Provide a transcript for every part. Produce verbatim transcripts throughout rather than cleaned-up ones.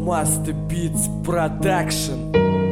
Master Beats Production.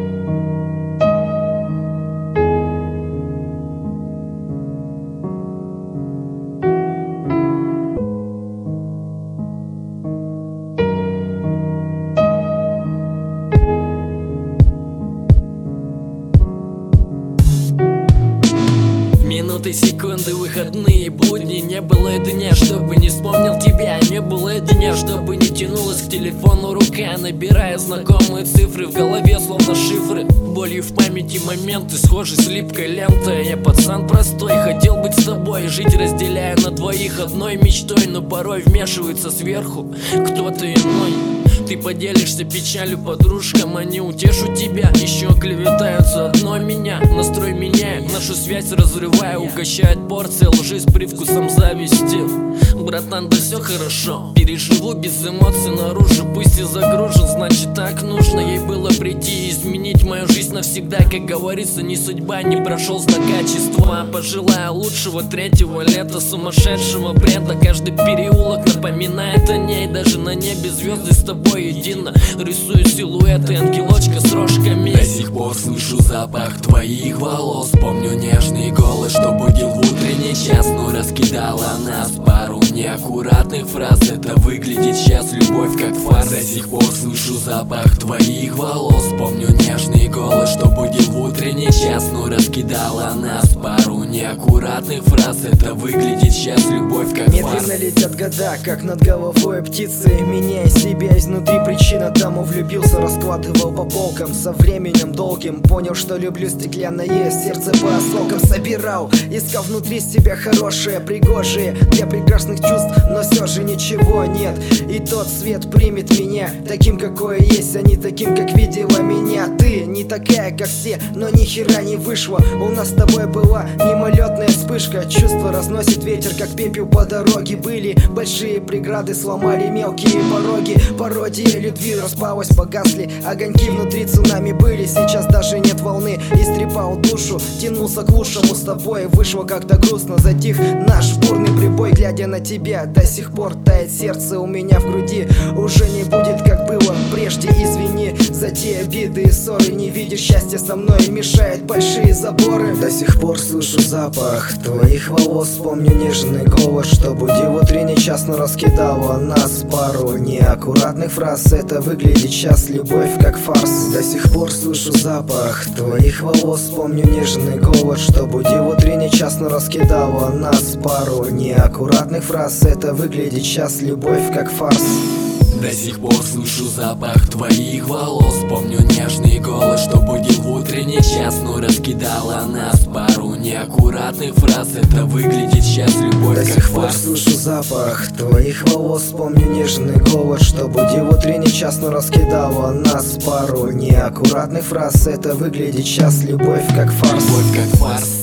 Минуты, секунды, выходные, будни. Не было дня, чтобы не вспомнил тебя. Не было дня, чтобы не тянулась к телефону рука, набирая знакомые цифры в голове, словно шифры. Болью в памяти моменты, схожи с липкой лентой. Я пацан простой, хотел быть с тобой, жить разделяя на двоих одной мечтой. Но порой вмешивается сверху кто-то иной. Ты поделишься печалью подружкам, они утешут тебя. Еще клеветают заодно меня. Настрой меняет, нашу связь разрывая, угощает порция лжи с привкусом зависти. Братан, да все хорошо, переживу без эмоций наружу. Пусть и загружен, значит так нужно ей было прийти и изменить мою жизнь навсегда. Как говорится, ни судьба, не прошел знак качества. Пожелаю лучшего третьего лета, сумасшедшего бреда. Каждый переулок напоминает о ней, даже на небе звезды с тобой едино. Рисую силуэты ангелочка с рожками. До сих пор слышу запах твоих волос. Помню нежный голос, что будил в утренний час, но раскидала нас пару неаккуратных фраз. Это выглядит сейчас любовь как фарс. До сих пор слышу запах твоих волос. Помню нежный голос, что будил в утренний час, но раскидала нас пару неаккуратных фраз. Это выглядит сейчас любовь как фарс. Медленно летят года, как над головой птицы, меняя себя изнутри. Причина тому влюбился, раскладывал по полкам. Со временем долгим понял, что люблю стеклянное сердце по осколкам. Собирал, искал внутри себя хорошее, пригожие для прекрасных чувств, но все же ничего нет. И тот свет примет меня таким, какое есть, а не таким, как видела меня. Ты не такая, как все, но ни хера не вышло. У нас с тобой была мимолетная вспышка. Чувство разносит ветер, как пепел по дороге. Были большие преграды, сломали мелкие пороги. Пародия любви распалась, погасли огоньки внутри, цунами были. Сейчас даже нет волны, истрепал душу, тянулся к лучшему с тобой. Вышло как-то грустно, затих наш бурный прибой. Глядя на тебя, до сих пор тает сердце у меня в груди. Уже не будет, как было прежде, извини за те обиды и ссоры. Не видишь счастья со мной, мешают большие заборы. До сих пор слышу запах твоих волос. Помню нежный голос, что будил утренний час, но раскидала нас пару неаккуратных фраз. Это выглядит сейчас любовь как фарс. До сих пор слышу запах твоих волос. Помню нежный голос, что будил утренний час, но раскидала нас пару неаккуратных фраз. Это выглядит сейчас любовь как фарс. До сих пор слышу запах твоих волос. Помню нежный голос, что будил в утренний час, но раскидала нас пару неаккуратных фраз. Это выглядит сейчас любовь как фарс. До сих пор слышу запах твоих волос. Помню нежный голос, что будил в утренний час, но раскидала нас пару неаккуратных фраз. Это выглядит сейчас любовь как фарс. Любовь как фарс.